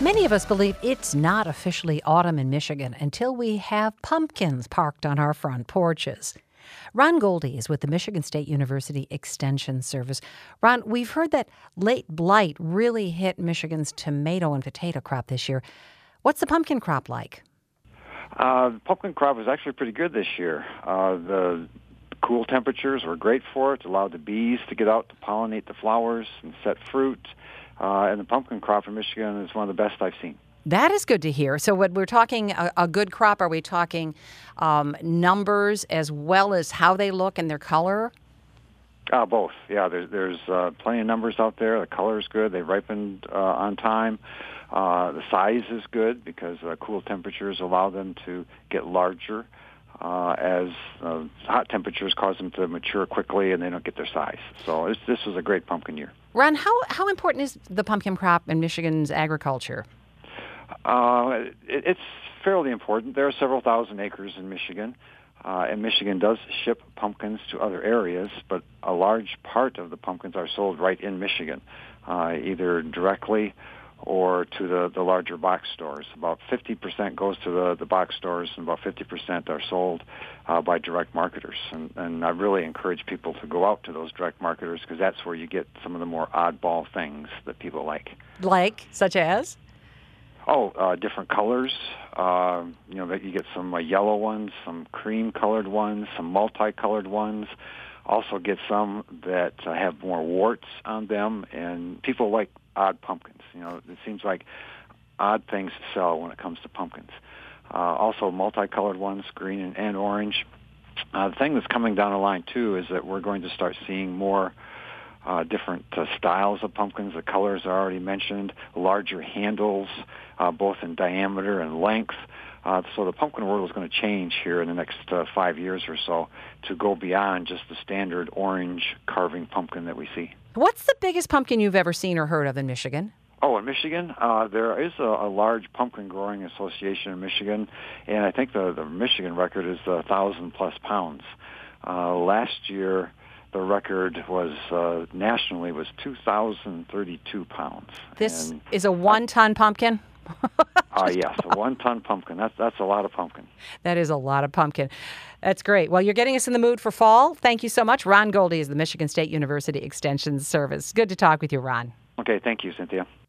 Many of us believe it's not officially autumn in Michigan until we have pumpkins parked on our front porches. Ron Goldie is with the Michigan State University Extension Service. Ron, we've heard that late blight really hit Michigan's tomato and potato crop this year. What's the pumpkin crop like? The pumpkin crop was actually pretty good this year. The cool temperatures were great for it. It allowed the bees to get out to pollinate the flowers and set fruit. And the pumpkin crop in Michigan is one of the best I've seen. That is good to hear. So when we're talking a good crop, are we talking numbers as well as how they look and their color? Both. Yeah, there's plenty of numbers out there. The color is good. They ripened on time. The size is good because cool temperatures allow them to get larger as hot temperatures cause them to mature quickly and they don't get their size. So this was a great pumpkin year. Ron, how important is the pumpkin crop in Michigan's agriculture? It's fairly important. There are several thousand acres in Michigan, and Michigan does ship pumpkins to other areas, but a large part of the pumpkins are sold right in Michigan, either directly or to the larger box stores. About 50% goes to the box stores, and about 50% are sold by direct marketers. And I really encourage people to go out to those direct marketers because that's where you get some of the more oddball things that people like. Like, such as? Different colors. That you get some yellow ones, some cream-colored ones, some multicolored ones. Also get some that have more warts on them, and people like odd pumpkins. It seems like odd things sell when it comes to pumpkins. Also multicolored ones, green and orange. The thing that's coming down the line, too, is that we're going to start seeing more different styles of pumpkins. The colors are already mentioned, larger handles, both in diameter and length. So the pumpkin world is going to change here in the next 5 years or so to go beyond just the standard orange carving pumpkin that we see. What's the biggest pumpkin you've ever seen or heard of in Michigan? In Michigan, there is a large pumpkin growing association in Michigan, and I think the Michigan record is 1,000+ pounds. Last year, the record was nationally was 2,032 pounds. This is a 1-ton pumpkin? Yes, a 1-ton pumpkin. That's a lot of pumpkin. That is a lot of pumpkin. That's great. Well, you're getting us in the mood for fall. Thank you so much. Ron Goldie is the Michigan State University Extension Service. Good to talk with you, Ron. Okay, thank you, Cynthia.